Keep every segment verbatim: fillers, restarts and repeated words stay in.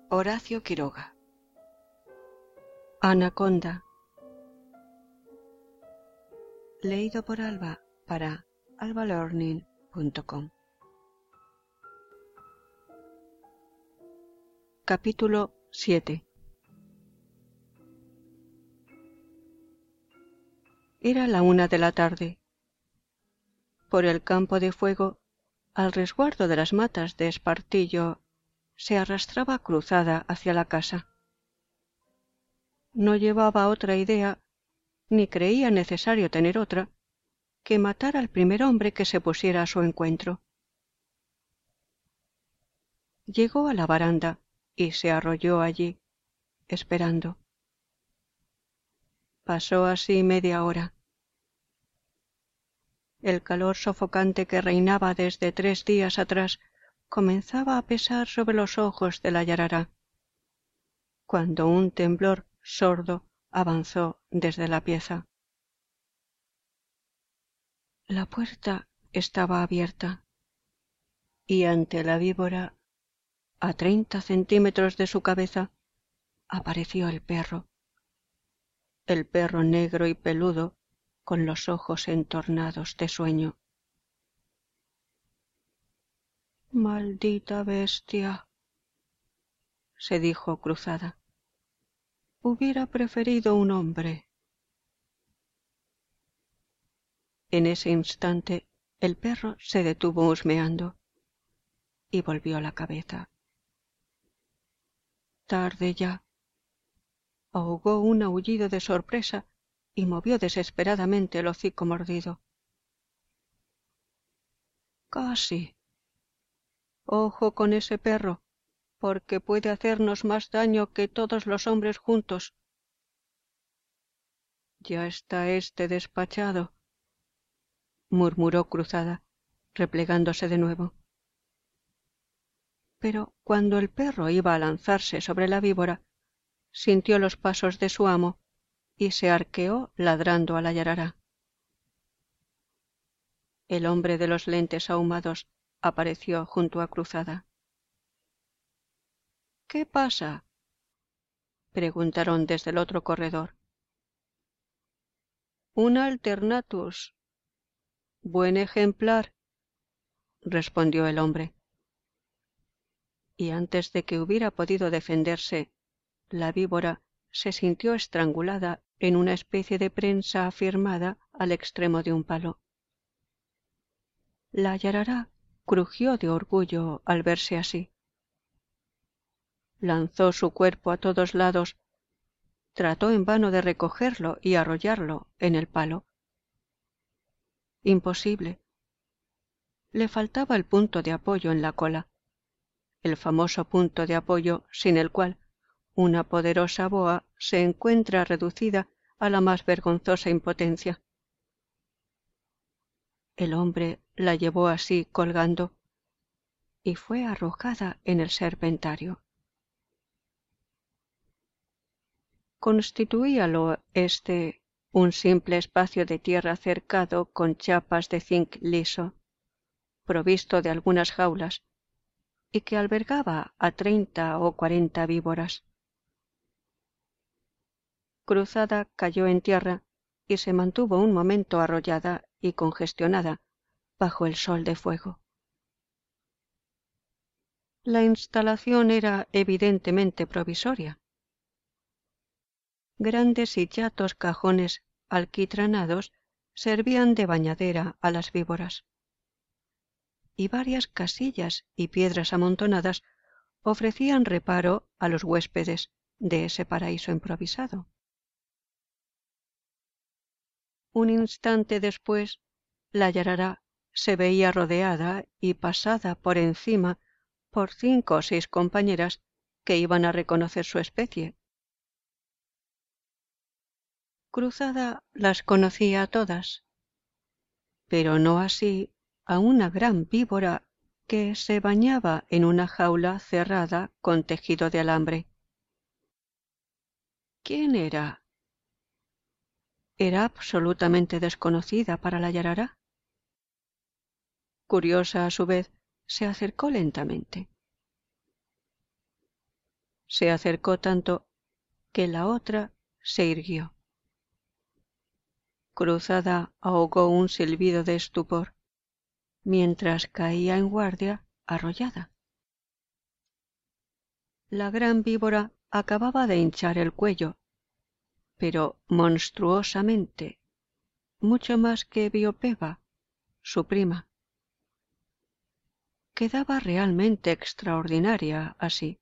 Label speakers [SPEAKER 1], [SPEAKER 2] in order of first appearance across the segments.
[SPEAKER 1] Horacio Quiroga. Anaconda. Leído por Alba para alba learning punto com. Capítulo siete. Era la una de la tarde. Por el campo de fuego, al resguardo de las matas de espartillo, se arrastraba Cruzada hacia la casa. No llevaba otra idea, ni creía necesario tener otra, que matar al primer hombre que se pusiera a su encuentro. Llegó a la baranda y se arrolló allí, esperando. Pasó así media hora. El calor sofocante que reinaba desde tres días atrás comenzaba a pesar sobre los ojos de la yarará, cuando un temblor sordo avanzó desde la pieza. La puerta estaba abierta, y ante la víbora, a treinta centímetros de su cabeza, apareció el perro. El perro negro y peludo, con los ojos entornados de sueño. «Maldita bestia», se dijo Cruzada. «Hubiera preferido un hombre». En ese instante el perro se detuvo husmeando y volvió la cabeza. Tarde ya. Ahogó un aullido de sorpresa y movió desesperadamente el hocico mordido. «Casi. Ojo con ese perro, porque puede hacernos más daño que todos los hombres juntos». «Ya está este despachado», murmuró Cruzada, replegándose de nuevo. Pero cuando el perro iba a lanzarse sobre la víbora, sintió los pasos de su amo y se arqueó ladrando a la yarará. El hombre de los lentes ahumados apareció junto a Cruzada. «¿Qué pasa?», preguntaron desde el otro corredor. «Un alternatus. Buen ejemplar», respondió el hombre. Y antes de que hubiera podido defenderse, la víbora se sintió estrangulada en una especie de prensa afirmada al extremo de un palo. La yarará crujió de orgullo al verse así. Lanzó su cuerpo a todos lados, trató en vano de recogerlo y arrollarlo en el palo. Imposible. Le faltaba el punto de apoyo en la cola, el famoso punto de apoyo sin el cual una poderosa boa se encuentra reducida a la más vergonzosa impotencia. El hombre la llevó así colgando y fue arrojada en el serpentario. Constituíalo este un simple espacio de tierra cercado con chapas de zinc liso, provisto de algunas jaulas, y que albergaba a treinta o cuarenta víboras. Cruzada cayó en tierra y se mantuvo un momento arrollada y congestionada bajo el sol de fuego. La instalación era evidentemente provisoria. Grandes y chatos cajones alquitranados servían de bañadera a las víboras, y varias casillas y piedras amontonadas ofrecían reparo a los huéspedes de ese paraíso improvisado. Un instante después, la yarará se veía rodeada y pasada por encima por cinco o seis compañeras que iban a reconocer su especie. Cruzada las conocía a todas, pero no así a una gran víbora que se bañaba en una jaula cerrada con tejido de alambre. ¿Quién era? Era absolutamente desconocida para la yarará. Curiosa a su vez, se acercó lentamente. se acercó tanto que la otra se irguió. Cruzada ahogó un silbido de estupor, mientras caía en guardia arrollada. La gran víbora acababa de hinchar el cuello, pero monstruosamente, mucho más que Biopeba, su prima. Quedaba realmente extraordinaria así.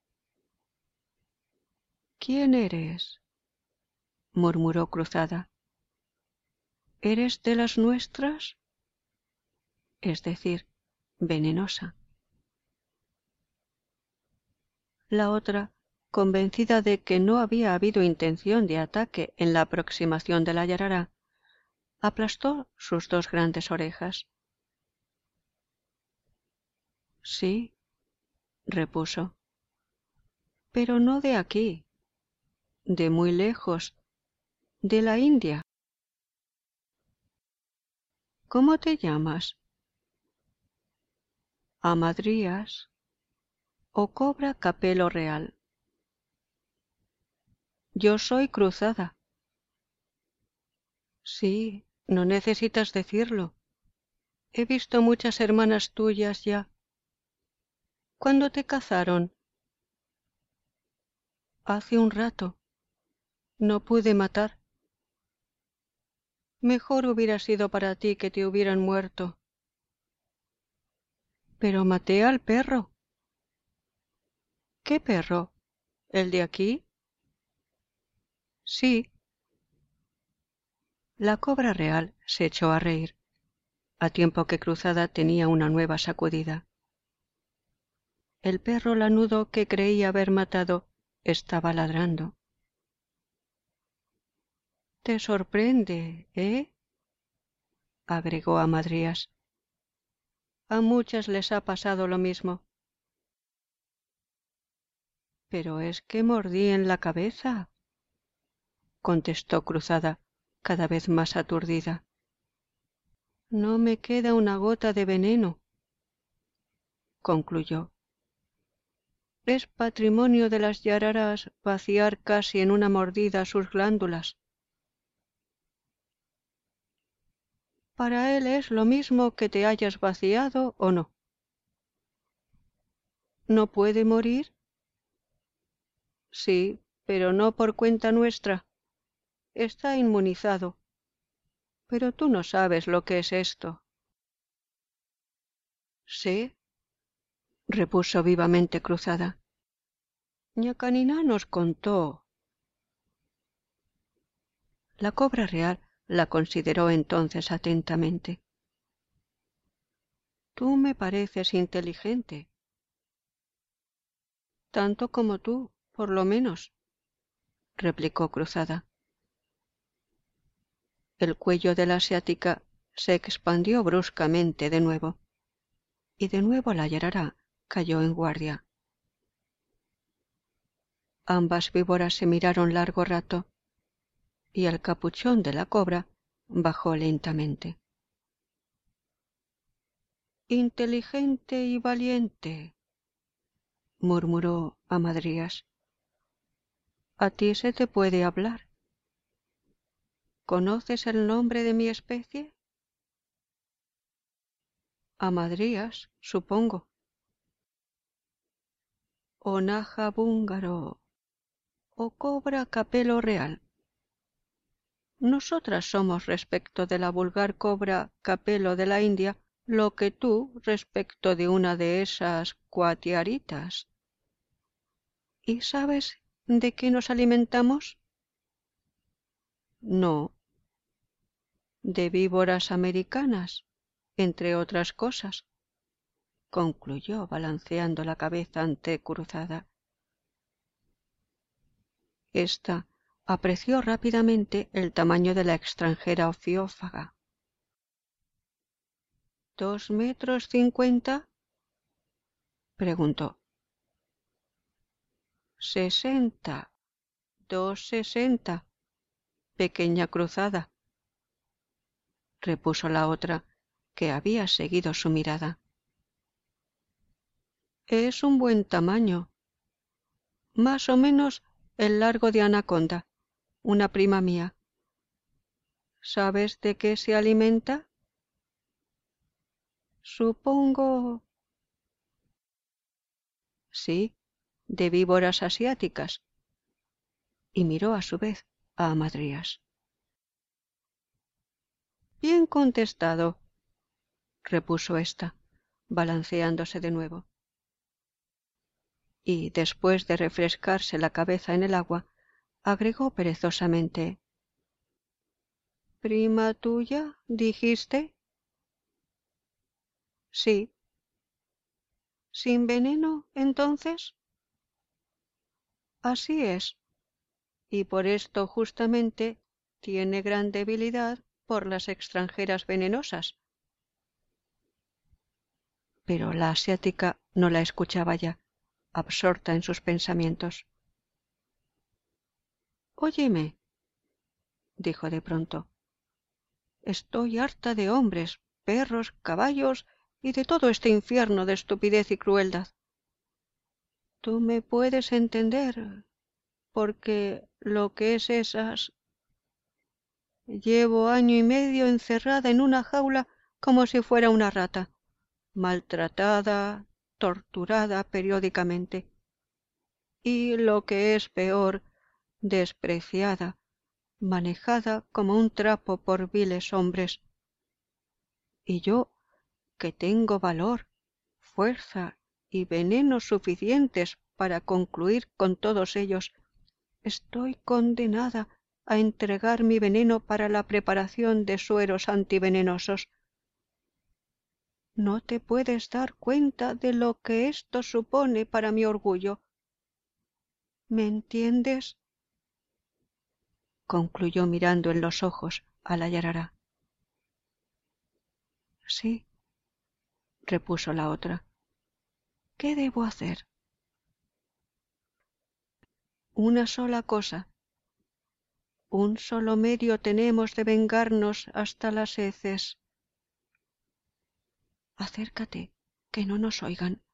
[SPEAKER 1] ¿Quién eres?, murmuró Cruzada. ¿Eres de las nuestras? Es decir, venenosa. La otra, convencida de que no había habido intención de ataque en la aproximación de la yarará, aplastó sus dos grandes orejas. Sí, repuso, pero no de aquí, de muy lejos, de la India. ¿Cómo te llamas? Amadrías o Cobra Capelo Real. Yo soy Cruzada. Sí, no necesitas decirlo. He visto muchas hermanas tuyas ya. ¿Cuándo te cazaron? Hace un rato. No pude matar. Mejor hubiera sido para ti que te hubieran muerto. Pero maté al perro. ¿Qué perro? ¿El de aquí? Sí. La Cobra Real se echó a reír, a tiempo que Cruzada tenía una nueva sacudida. El perro lanudo que creía haber matado estaba ladrando. Te sorprende, ¿eh? Agregó Amadrías. A muchas les ha pasado lo mismo. Pero es que mordí en la cabeza, contestó Cruzada, cada vez más aturdida. No me queda una gota de veneno, concluyó. Es patrimonio de las yararas vaciar casi en una mordida sus glándulas. Para él es lo mismo que te hayas vaciado o no. ¿No puede morir? Sí, pero no por cuenta nuestra. Está inmunizado. Pero tú no sabes lo que es esto. Sí, repuso vivamente Cruzada. Ñacanina nos contó. La Cobra Real la consideró entonces atentamente. Tú me pareces inteligente. Tanto como tú, por lo menos, replicó Cruzada. El cuello de la asiática se expandió bruscamente de nuevo, y de nuevo la yarará cayó en guardia. Ambas víboras se miraron largo rato, y el capuchón de la cobra bajó lentamente. Inteligente y valiente, murmuró Amadrías. A ti se te puede hablar. ¿Conoces el nombre de mi especie? Amadrías, supongo. Onaja búngaro o Cobra Capelo Real. Nosotras somos respecto de la vulgar cobra capelo de la India lo que tú respecto de una de esas cuatiaritas. ¿Y sabes de qué nos alimentamos? No. De víboras americanas, entre otras cosas, concluyó balanceando la cabeza ante Cruzada. Esta apreció rápidamente el tamaño de la extranjera ofiófaga. ¿Dos metros cincuenta? Preguntó. Sesenta. Dos sesenta. Pequeña Cruzada, repuso la otra, que había seguido su mirada. Es un buen tamaño. más o menos el largo de Anaconda, una prima mía. ¿Sabes de qué se alimenta? Supongo. Sí, de víboras asiáticas. Y miró a su vez a Amadrías. Bien contestado, repuso ésta, balanceándose de nuevo. Y después de refrescarse la cabeza en el agua, agregó perezosamente: ¿Prima tuya, dijiste? Sí. ¿Sin veneno, entonces? Así es. Y por esto justamente tiene gran debilidad por las extranjeras venenosas. Pero la asiática no la escuchaba ya, absorta en sus pensamientos. Óyeme, dijo de pronto, estoy harta de hombres, perros, caballos y de todo este infierno de estupidez y crueldad. Tú me puedes entender, porque lo que es esas... Llevo año y medio encerrada en una jaula como si fuera una rata, maltratada, torturada periódicamente. Y lo que es peor, despreciada, manejada como un trapo por viles hombres. Y yo, que tengo valor, fuerza y veneno suficientes para concluir con todos ellos, estoy condenada a entregar mi veneno para la preparación de sueros antivenenosos. No te puedes dar cuenta de lo que esto supone para mi orgullo. ¿Me entiendes? Concluyó mirando en los ojos a la yarará. Sí, repuso la otra. ¿Qué debo hacer? Una sola cosa. Un solo medio tenemos de vengarnos hasta las heces. Acércate, que no nos oigan.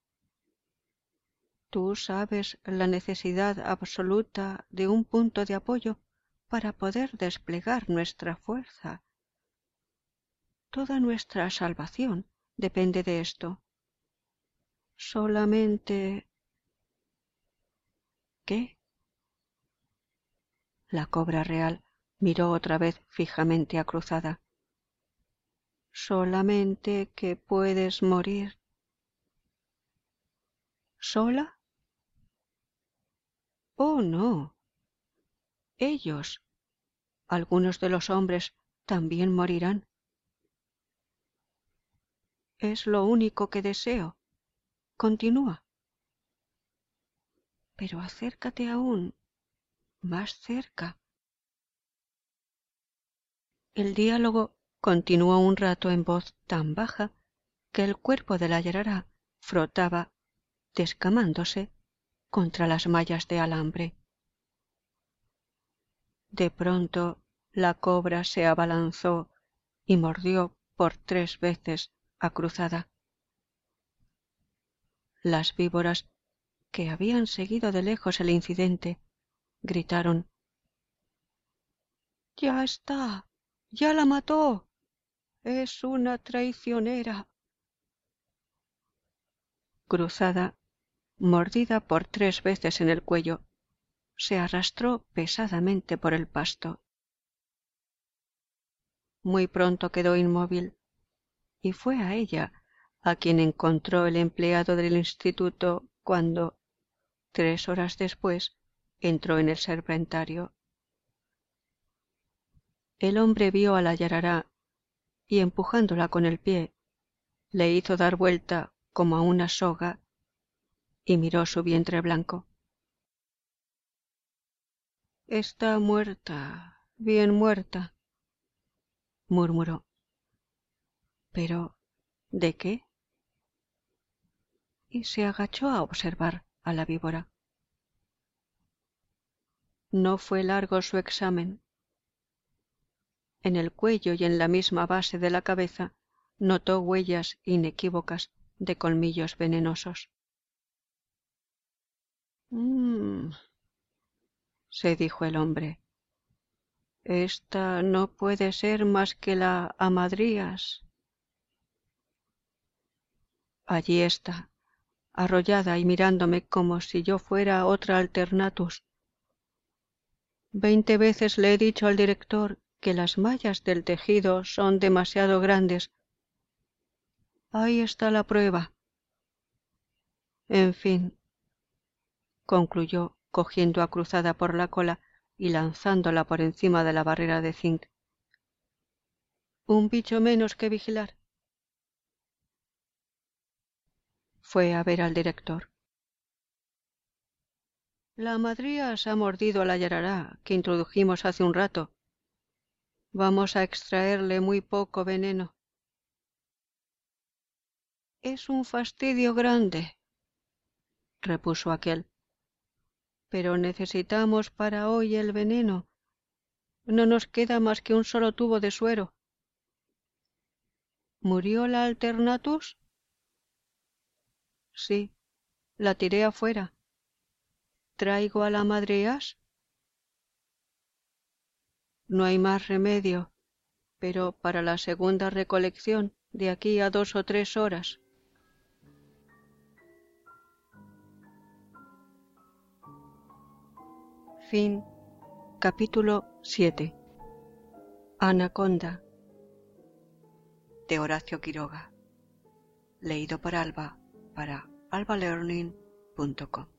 [SPEAKER 1] Tú sabes la necesidad absoluta de un punto de apoyo para poder desplegar nuestra fuerza. Toda nuestra salvación depende de esto. Solamente... ¿Qué? La cobra real miró otra vez fijamente a Cruzada. Solamente que puedes morir. ¿Sola? Oh, no. Ellos, algunos de los hombres, también morirán. Es lo único que deseo. Continúa. Pero acércate aún, más cerca. El diálogo continuó un rato en voz tan baja que el cuerpo de la yarará frotaba, descamándose, contra las mallas de alambre. De pronto la cobra se abalanzó y mordió por tres veces a Cruzada. Las víboras, que habían seguido de lejos el incidente, gritaron: —¡Ya está! ¡Ya la mató! ¡Es una traicionera! Cruzada, mordida por tres veces en el cuello, se arrastró pesadamente por el pasto. Muy pronto quedó inmóvil, y fue a ella a quien encontró el empleado del instituto cuando, tres horas después, entró en el serpentario. El hombre vio a la yarará y, empujándola con el pie, le hizo dar vuelta como a una soga y miró su vientre blanco. —Está muerta, bien muerta —murmuró—. ¿Pero de qué? Y se agachó a observar a la víbora. No fue largo su examen. En el cuello y en la misma base de la cabeza notó huellas inequívocas de colmillos venenosos. Mm, Mm, se dijo el hombre. Esta no puede ser más que la Amadrías. Allí está, arrollada y mirándome como si yo fuera otra Alternatus. Veinte veces le he dicho al director que las mallas del tejido son demasiado grandes. Ahí está la prueba. En fin, concluyó, cogiendo a Cruzada por la cola y lanzándola por encima de la barrera de zinc. Un bicho menos que vigilar. Fue a ver al director. La Amadrías ha mordido a la yarará que introdujimos hace un rato. Vamos a extraerle muy poco veneno. Es un fastidio grande, repuso aquel. Pero necesitamos para hoy el veneno. No nos queda más que un solo tubo de suero. ¿Murió la Alternatus? Sí, la tiré afuera. ¿Traigo a la Amadrías? No hay más remedio, pero para la segunda recolección, de aquí a dos o tres horas. Fin. Capítulo siete. Anaconda, de Horacio Quiroga. Leído por Alba para alba learning punto com.